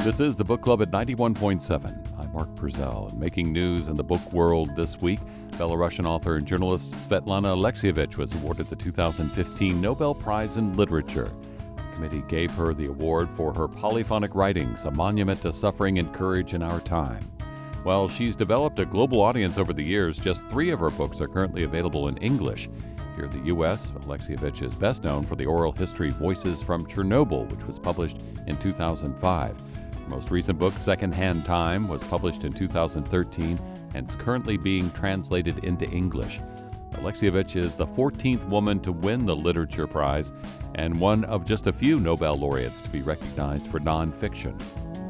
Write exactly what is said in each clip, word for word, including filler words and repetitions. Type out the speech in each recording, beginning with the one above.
This is the Book Club at ninety-one point seven. I'm Mark Purcell, and making news in the book world this week, Belarusian author and journalist Svetlana Alexievich was awarded the two thousand fifteen Nobel Prize in Literature. The committee gave her the award for her polyphonic writings, a monument to suffering and courage in our time. While she's developed a global audience over the years, just three of her books are currently available in English. Here in the U S, Alexievich is best known for the oral history Voices from Chernobyl, which was published in two thousand five. Her most recent book, Secondhand Time, was published in two thousand thirteen and is currently being translated into English. Alexievich is the fourteenth woman to win the Literature Prize and one of just a few Nobel laureates to be recognized for nonfiction.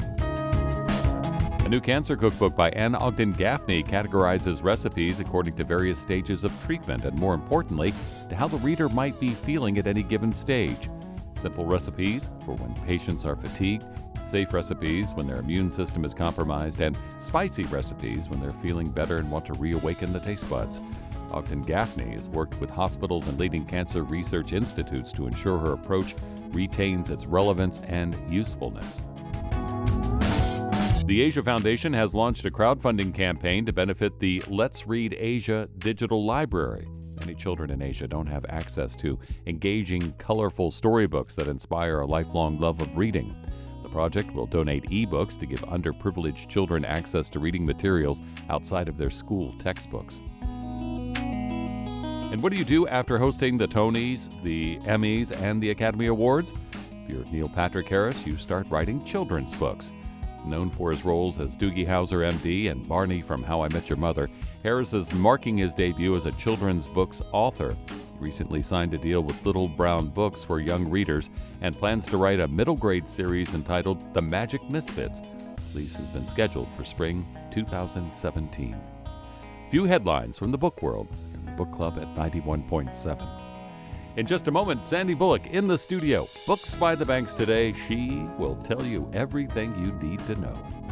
A new cancer cookbook by Ann Ogden Gaffney categorizes recipes according to various stages of treatment and, more importantly, to how the reader might be feeling at any given stage. Simple recipes for when patients are fatigued, safe recipes when their immune system is compromised, and spicy recipes when they're feeling better and want to reawaken the taste buds. Ogden Gaffney has worked with hospitals and leading cancer research institutes to ensure her approach retains its relevance and usefulness. The Asia Foundation has launched a crowdfunding campaign to benefit the Let's Read Asia digital library. Many children in Asia don't have access to engaging, colorful storybooks that inspire a lifelong love of reading. The project will donate ebooks to give underprivileged children access to reading materials outside of their school textbooks. And what do you do after hosting the Tonys, the Emmys, and the Academy Awards? If you're Neil Patrick Harris, you start writing children's books. Known for his roles as Doogie Howser, M D, and Barney from How I Met Your Mother, Harris is marking his debut as a children's books author. He recently signed a deal with Little Brown Books for young readers and plans to write a middle grade series entitled The Magic Misfits. Release has been scheduled for spring two thousand seventeen. Few headlines from the book world in the Book Club at ninety-one point seven. In just a moment, Sandy Bullock in the studio. Books by the Banks today. She will tell you everything you need to know.